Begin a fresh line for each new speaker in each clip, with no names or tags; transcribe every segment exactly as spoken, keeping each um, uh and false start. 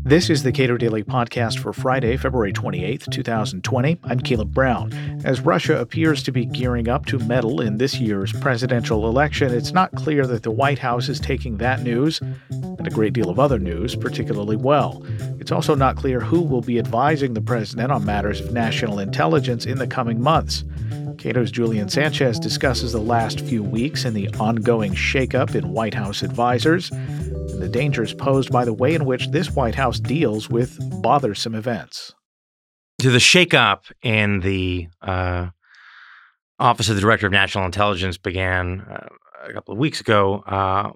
This is the Cato Daily Podcast for Friday, February twenty-eighth, twenty twenty. I'm Caleb Brown. As Russia appears to be gearing up to meddle in this year's presidential election, it's not clear that the White House is taking that news and a great deal of other news particularly well. It's also not clear who will be advising the president on matters of national intelligence in the coming months. Cato's Julian Sanchez discusses the last few weeks and the ongoing shakeup in White House advisors and the dangers posed by the way in which this White House deals with bothersome events.
To the shakeup in the uh, Office of the Director of National Intelligence began uh, a couple of weeks ago uh,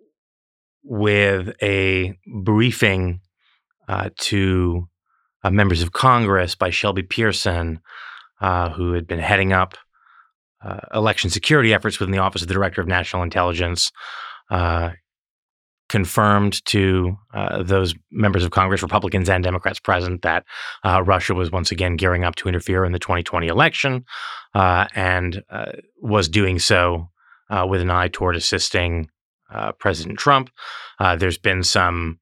with a briefing uh, to uh, members of Congress by Shelby Pearson, uh, who had been heading up uh, election security efforts within the Office of the Director of National Intelligence. Uh, confirmed to uh, those members of Congress, Republicans and Democrats present, that uh, Russia was once again gearing up to interfere in the twenty twenty election uh, and uh, was doing so uh, with an eye toward assisting uh, President Trump. Uh, there's been some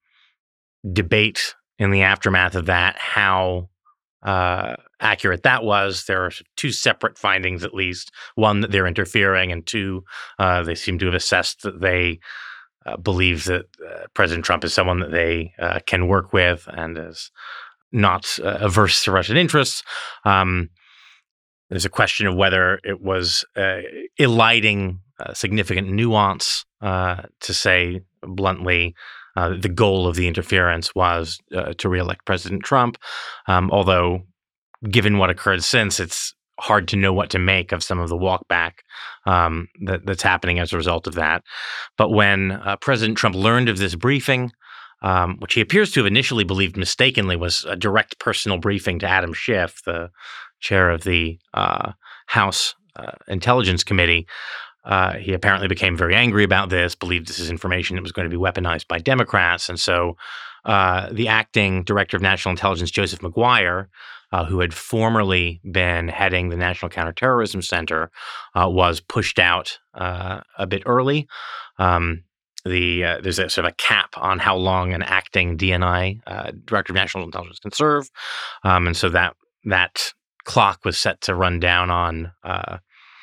debate in the aftermath of that, how uh, accurate that was. There are two separate findings, at least. One, that they're interfering, and two, uh, they seem to have assessed that they Uh, believe that uh, President Trump is someone that they uh, can work with and is not uh, averse to Russian interests. Um, there's a question of whether it was uh, eliding uh, significant nuance uh, to say bluntly uh, the goal of the interference was uh, to reelect President Trump. Um, although, given what occurred since, it's hard to know what to make of some of the walkback um, that, that's happening as a result of that. But when uh, President Trump learned of this briefing, um, which he appears to have initially believed mistakenly was a direct personal briefing to Adam Schiff, the chair of the uh, House uh, Intelligence Committee, uh, he apparently became very angry about this, believed this is information that was going to be weaponized by Democrats. And so uh, the acting director of national intelligence, Joseph Maguire, Uh, who had formerly been heading the National Counterterrorism Center, uh, was pushed out uh, a bit early. Um, the uh, there's a sort of a cap on how long an acting D N I uh, director of national intelligence can serve, um, and so that that clock was set to run down on uh,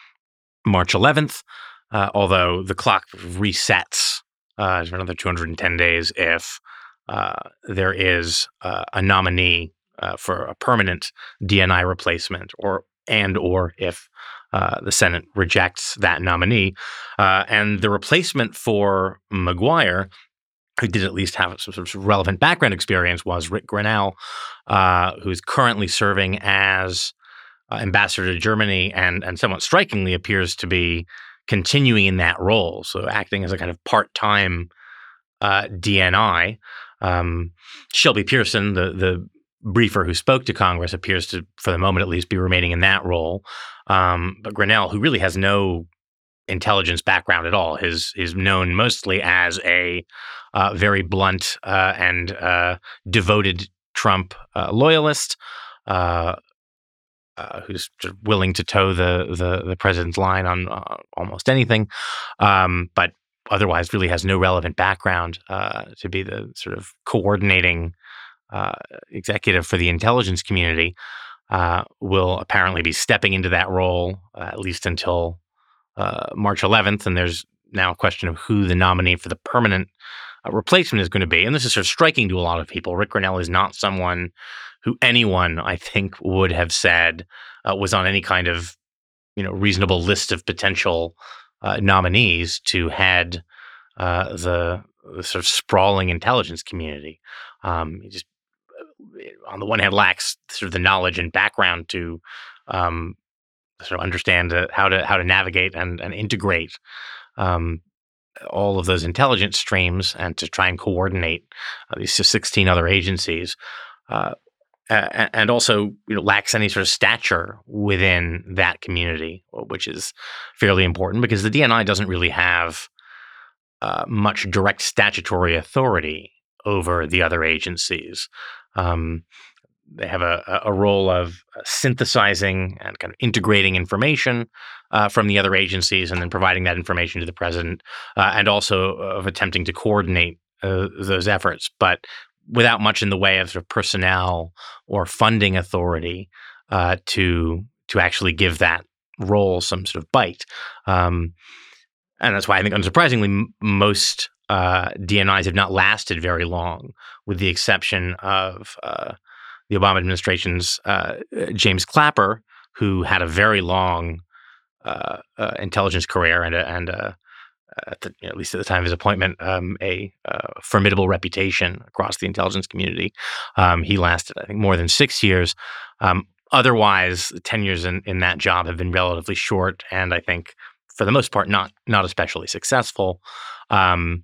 March eleventh. Uh, although the clock resets uh, for another two hundred ten days if uh, there is uh, a nominee Uh, for a permanent D N I replacement, or and or if uh, the Senate rejects that nominee. Uh, and the replacement for Maguire, who did at least have some sort of relevant background experience, was Rick Grenell, uh, who's currently serving as uh, ambassador to Germany and, and somewhat strikingly appears to be continuing in that role, so acting as a kind of part-time uh, D N I. Um, Shelby Pearson, the the briefer who spoke to Congress, appears to, for the moment at least, be remaining in that role. Um, but Grenell, who really has no intelligence background at all, is is known mostly as a uh, very blunt uh, and uh, devoted Trump uh, loyalist, uh, uh, who's willing to toe the the, the president's line on uh, almost anything, um, but otherwise really has no relevant background uh, to be the sort of coordinating Uh, executive for the intelligence community. Uh, will apparently be stepping into that role uh, at least until uh, March eleventh. And there's now a question of who the nominee for the permanent uh, replacement is going to be. And this is sort of striking to a lot of people. Rick Grenell is not someone who anyone, I think, would have said uh, was on any kind of, you know, reasonable list of potential uh, nominees to head uh, the, the sort of sprawling intelligence community. Um, he just on the one hand, lacks sort of the knowledge and background to um, sort of understand uh, how to how to navigate and, and integrate um, all of those intelligence streams and to try and coordinate uh, these sixteen other agencies, uh, and also you know lacks any sort of stature within that community, which is fairly important because the D N I doesn't really have uh, much direct statutory authority over the other agencies. Um, they have a, a role of synthesizing and kind of integrating information uh, from the other agencies and then providing that information to the president, uh, and also of attempting to coordinate uh, those efforts. But without much in the way of, sort of personnel or funding authority uh, to to actually give that role some sort of bite. Um, and that's why I think, unsurprisingly, m- most uh, D N Is have not lasted very long, with the exception of uh, the Obama administration's uh, James Clapper, who had a very long uh, uh, intelligence career and a, and a, at, the, you know, at least at the time of his appointment, um, a uh, formidable reputation across the intelligence community. Um, he lasted, I think, more than six years. Um, otherwise, tenures in, in that job have been relatively short, and I think, for the most part, not not especially successful. Um,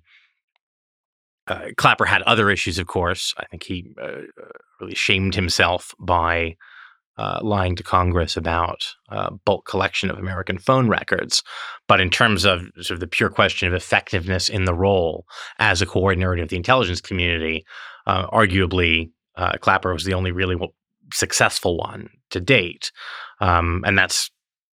uh, Clapper had other issues, of course. I think he uh, really shamed himself by Uh, lying to Congress about uh, bulk collection of American phone records. But in terms of sort of the pure question of effectiveness in the role as a coordinator of the intelligence community, uh, arguably uh, Clapper was the only really successful one to date. Um, and that's,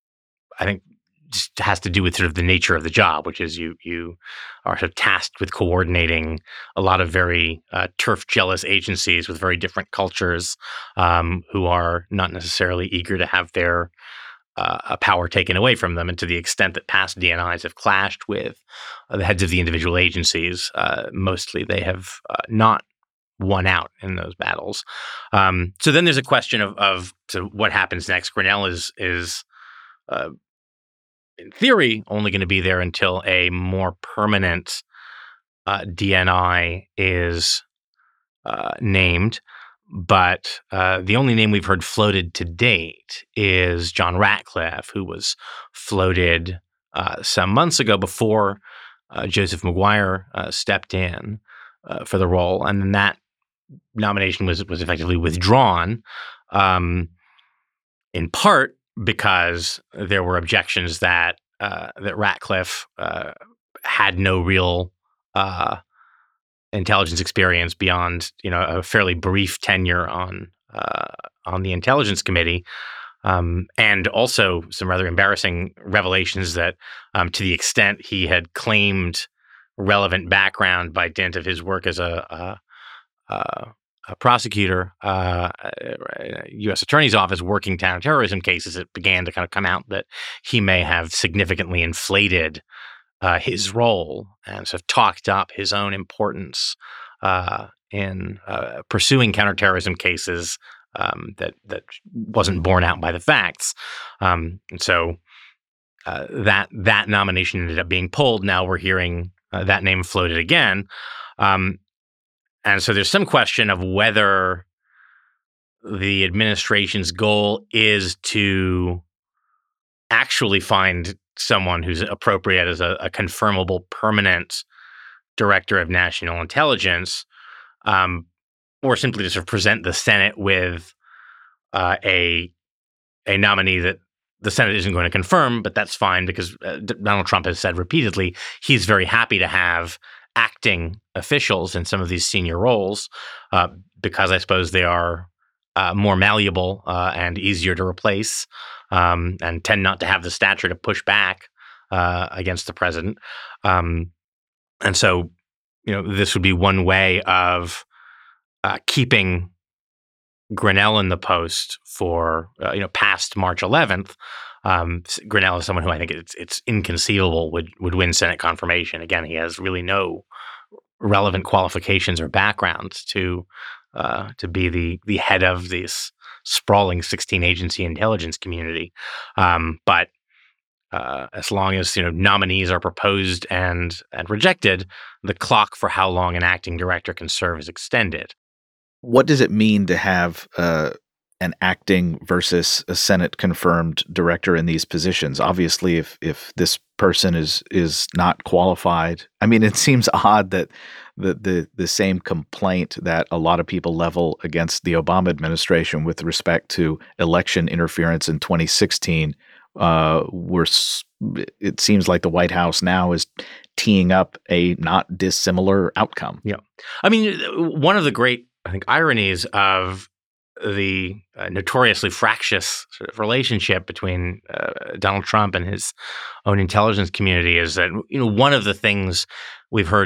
I think, just has to do with sort of the nature of the job, which is you you are sort of tasked with coordinating a lot of very uh, turf-jealous agencies with very different cultures, um, who are not necessarily eager to have their uh, power taken away from them. And to the extent that past D N Is have clashed with uh, the heads of the individual agencies, uh, mostly they have uh, not won out in those battles. Um, so then there's a question of of so what happens next. Grinnell is is uh, in theory, only going to be there until a more permanent uh, D N I is uh, named. But uh, the only name we've heard floated to date is John Ratcliffe, who was floated uh, some months ago before uh, Joseph Maguire uh, stepped in uh, for the role. And then that nomination was, was effectively withdrawn, um, in part because there were objections that uh, that Ratcliffe uh, had no real uh, intelligence experience beyond, you know, a fairly brief tenure on uh, on the Intelligence Committee, um, and also some rather embarrassing revelations that, um, to the extent he had claimed relevant background by dint of his work as a, a, a a prosecutor, uh, U S Attorney's Office working counterterrorism cases, it began to kind of come out that he may have significantly inflated uh, his role and sort of talked up his own importance uh, in uh, pursuing counterterrorism cases um, that that wasn't borne out by the facts. Um, and so uh, that that nomination ended up being pulled. Now we're hearing uh, that name floated again. Um, And so there's some question of whether the administration's goal is to actually find someone who's appropriate as a, a confirmable permanent director of national intelligence, um, or simply to sort of present the Senate with uh, a a nominee that the Senate isn't going to confirm, but that's fine because uh, Donald Trump has said repeatedly he's very happy to have acting officials in some of these senior roles uh, because I suppose they are uh, more malleable uh, and easier to replace, um, and tend not to have the stature to push back uh, against the president. Um, and so, you know, this would be one way of uh, keeping Grinnell in the post for uh, you know past March eleventh. Um, Grinnell is someone who I think it's it's inconceivable would would win Senate confirmation. Again, he has really no relevant qualifications or backgrounds to uh, to be the the head of this sprawling sixteen agency intelligence community. Um, but uh, as long as you know nominees are proposed and and rejected, the clock for how long an acting director can serve is extended.
What does it mean to have uh, an acting versus a Senate confirmed director in these positions? Obviously, if if this person is is not qualified, I mean, it seems odd that the the the same complaint that a lot of people level against the Obama administration with respect to election interference in twenty sixteen, uh, we're it seems like the White House now is teeing up a not dissimilar outcome.
Yeah, I mean, one of the great I think ironies of the uh, notoriously fractious sort of relationship between uh, Donald Trump and his own intelligence community is that you know one of the things we've heard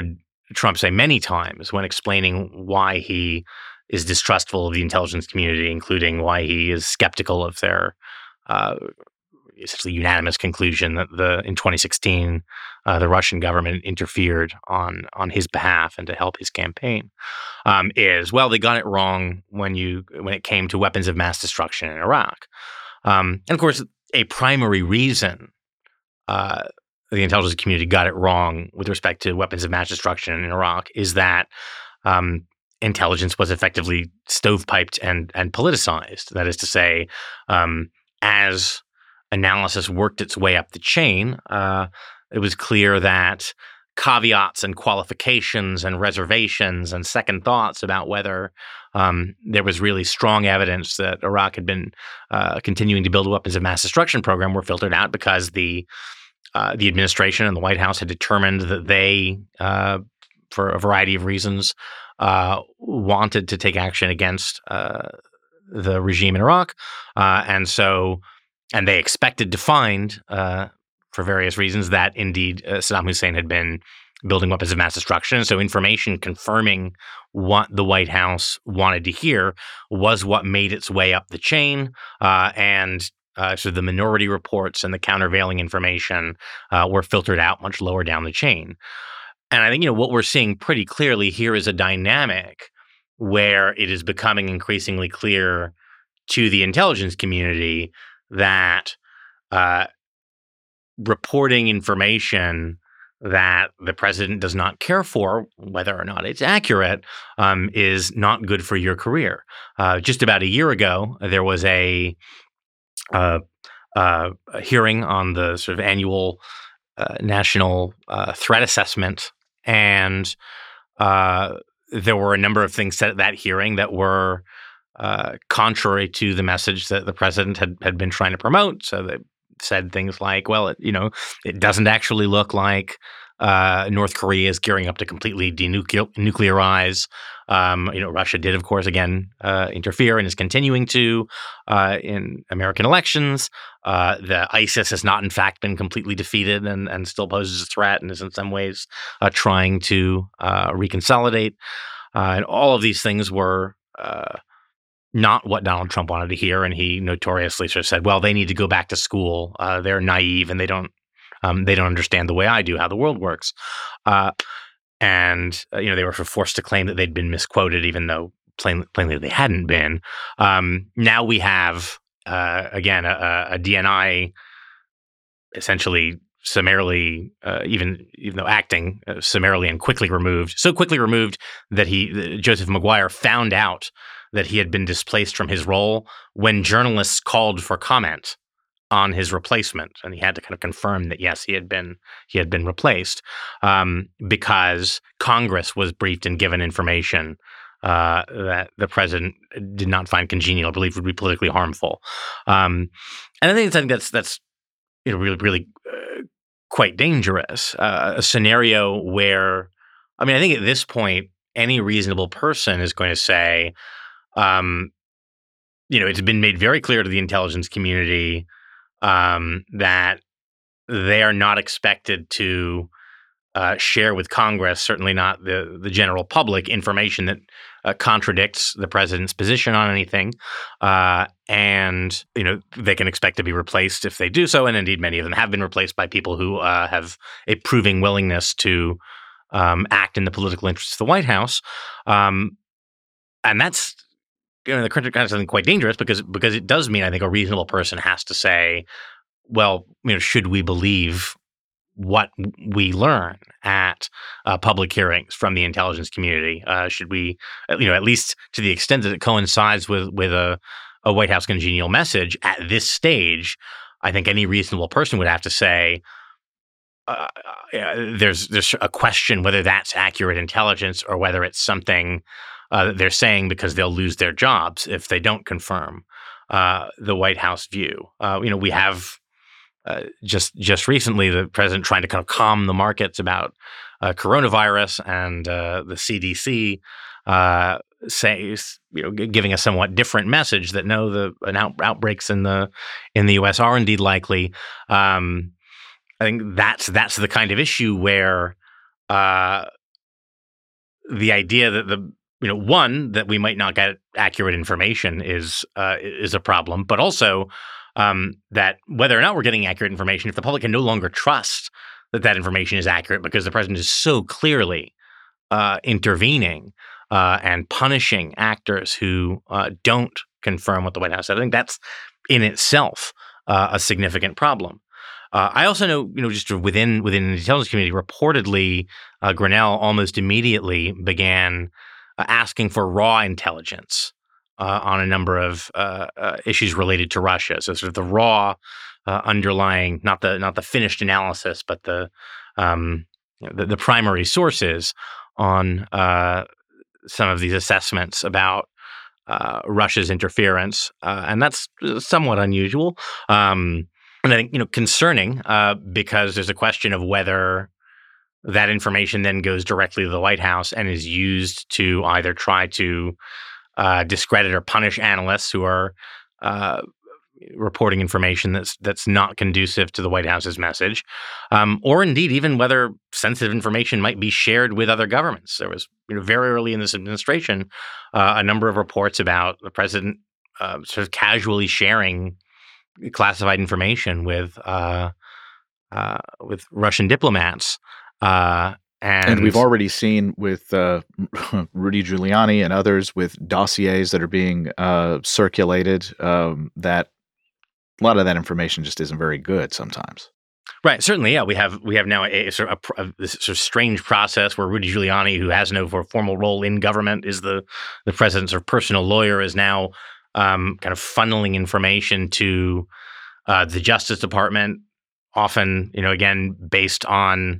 Trump say many times when explaining why he is distrustful of the intelligence community, including why he is skeptical of their uh, essentially unanimous conclusion that the in twenty sixteen uh, the Russian government interfered on on his behalf and to help his campaign, um, is well they got it wrong when you when it came to weapons of mass destruction in Iraq, um, and of course a primary reason uh, the intelligence community got it wrong with respect to weapons of mass destruction in Iraq is that um, intelligence was effectively stovepiped and and politicized. That is to say, um, as analysis worked its way up the chain, uh, it was clear that caveats and qualifications and reservations and second thoughts about whether um, there was really strong evidence that Iraq had been uh, continuing to build a weapons of mass destruction program were filtered out because the uh, the administration and the White House had determined that they, uh, for a variety of reasons, uh, wanted to take action against uh, the regime in Iraq, uh, and so. And they expected to find, uh, for various reasons, that indeed uh, Saddam Hussein had been building weapons of mass destruction. So information confirming what the White House wanted to hear was what made its way up the chain. Uh, and uh, so the minority reports and the countervailing information uh, were filtered out much lower down the chain. And I think, you know, what we're seeing pretty clearly here is a dynamic where it is becoming increasingly clear to the intelligence community that uh, reporting information that the president does not care for, whether or not it's accurate, um, is not good for your career. Uh, just about a year ago, there was a, uh, uh, a hearing on the sort of annual uh, national uh, threat assessment, and uh, there were a number of things said at that hearing that were Uh, contrary to the message that the president had, had been trying to promote. So they said things like, well, it, you know, it doesn't actually look like uh, North Korea is gearing up to completely denuclearize. Um, you know, Russia did, of course, again, uh, interfere and is continuing to uh, in American elections. Uh, the ISIS has not, in fact, been completely defeated and, and still poses a threat and is in some ways uh, trying to uh, reconsolidate. Uh, and all of these things were uh, not what Donald Trump wanted to hear, and he notoriously sort of said, "Well, they need to go back to school. Uh, they're naive, and they don't um, they don't understand the way I do how the world works." Uh, and uh, you know, they were forced to claim that they'd been misquoted, even though plain, plainly they hadn't been. Um, now we have uh, again a, a D N I essentially summarily, uh, even even though acting uh, summarily and quickly removed, so quickly removed that he uh, Joseph Maguire found out that he had been displaced from his role when journalists called for comment on his replacement, and he had to kind of confirm that yes, he had been he had been replaced um, because Congress was briefed and given information uh, that the president did not find congenial, or believed would be politically harmful. Um, and I think I think that's that's you know really really uh, quite dangerous. Uh, a scenario where, I mean, I think at this point, any reasonable person is going to say, Um, you know, it's been made very clear to the intelligence community um, that they are not expected to uh, share with Congress, certainly not the the general public, information that uh, contradicts the president's position on anything. Uh, and, you know, they can expect to be replaced if they do so. And indeed, many of them have been replaced by people who uh, have a proving willingness to um, act in the political interests of the White House. Um, and that's, you know, the kind of something quite dangerous because because it does mean, I think, a reasonable person has to say, well, you know, should we believe what we learn at uh, public hearings from the intelligence community? Uh, should we, you know, at least to the extent that it coincides with with a, a White House congenial message at this stage? I think any reasonable person would have to say, uh, uh, there's there's a question whether that's accurate intelligence or whether it's something Uh, that they're saying because they'll lose their jobs if they don't confirm uh, the White House view. Uh, you know, we have uh, just just recently the president trying to kind of calm the markets about uh, coronavirus, and uh, the C D C uh, says, you know, giving a somewhat different message that no, the an out, outbreaks in the in the U S are indeed likely. Um, I think that's that's the kind of issue where. Uh, the idea that the you know one that we might not get accurate information is uh, is a problem, but also um, that whether or not we're getting accurate information, if the public can no longer trust that that information is accurate because the president is so clearly uh, intervening uh, and punishing actors who uh, don't confirm what the White House said, I think that's in itself uh, a significant problem. Uh, I also know, you know, just within within the intelligence community, reportedly, uh, Grinnell almost immediately began uh, asking for raw intelligence uh, on a number of uh, uh, issues related to Russia. So, sort of the raw uh, underlying, not the not the finished analysis, but the um, you know, the, the primary sources on uh, some of these assessments about uh, Russia's interference, uh, and that's somewhat unusual. Um, And I think, you know, concerning uh, because there's a question of whether that information then goes directly to the White House and is used to either try to uh, discredit or punish analysts who are uh, reporting information that's that's not conducive to the White House's message, um, or indeed even whether sensitive information might be shared with other governments. There was, you know, very early in this administration, uh, a number of reports about the president uh, sort of casually sharing classified information with uh, uh, with Russian diplomats, uh, and,
and we've already seen with uh, Rudy Giuliani and others with dossiers that are being uh, circulated um, that a lot of that information just isn't very good sometimes.
Right, certainly, yeah. We have we have now a, a sort of a, a, this sort of strange process where Rudy Giuliani, who has no formal role in government, is the the president's sort of personal lawyer, is now Um, kind of funneling information to uh, the Justice Department, often, you know, again, based on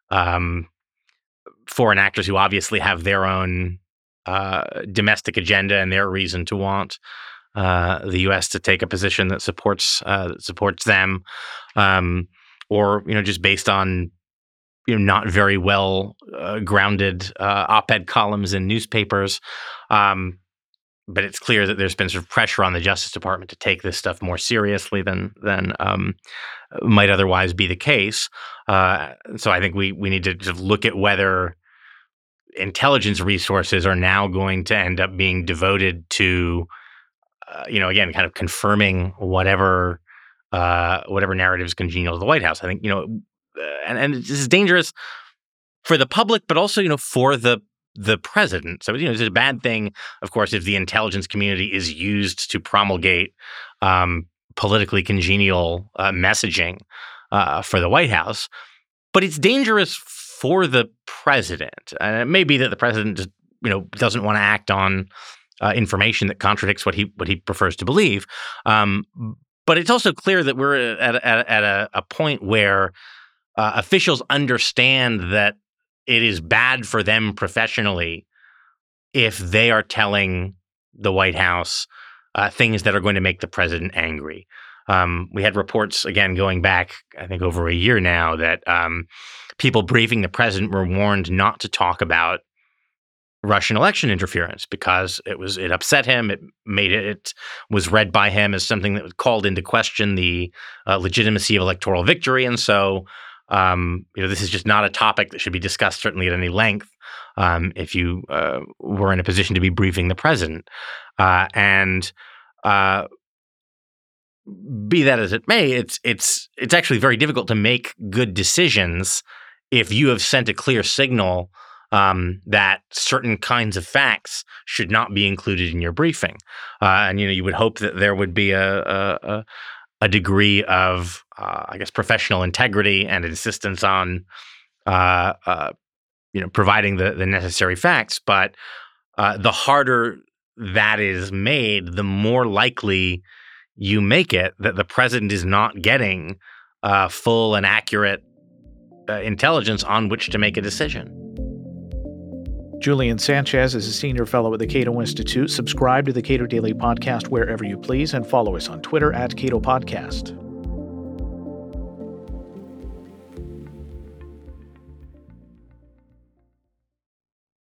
um, foreign actors who obviously have their own uh, domestic agenda and their reason to want uh, the U S to take a position that supports uh, that supports them, um, or, you know, just based on, you know, not very well uh, grounded uh, op-ed columns in newspapers. Um, But it's clear that there's been sort of pressure on the Justice Department to take this stuff more seriously than than um, might otherwise be the case. Uh, so I think we we need to sort of look at whether intelligence resources are now going to end up being devoted to, uh, you know, again, kind of confirming whatever uh, whatever narrative is congenial to the White House. I think, you know, uh, and and this is dangerous for the public, but also, you know, for the the president. So, you know, it's a bad thing, of course, if the intelligence community is used to promulgate um, politically congenial uh, messaging uh, for the White House. But it's dangerous for the president. And it may be that the president just, you know, doesn't want to act on uh, information that contradicts what he what he prefers to believe. Um, but it's also clear that we're at, at, at a, a point where uh, officials understand that it is bad for them professionally if they are telling the White House uh, things that are going to make the president angry. Um, we had reports, again, going back, I think, over a year now, that um, people briefing the president were warned not to talk about Russian election interference because it was it upset him. It made it, it was read by him as something that called into question the uh, legitimacy of electoral victory, and so. Um, you know, this is just not a topic that should be discussed, certainly at any length, um, if you uh, were in a position to be briefing the president. Uh, and uh, be that as it may, it's it's it's actually very difficult to make good decisions if you have sent a clear signal um, that certain kinds of facts should not be included in your briefing. Uh, and you know, you would hope that there would be a, a, a a degree of, uh, I guess, professional integrity and insistence on, uh, uh, you know, providing the, the necessary facts. But uh, the harder that is made, the more likely you make it that the president is not getting uh, full and accurate uh, intelligence on which to make a decision.
Julian Sanchez is a senior fellow at the Cato Institute. Subscribe to the Cato Daily Podcast wherever you please and follow us on Twitter at Cato Podcast.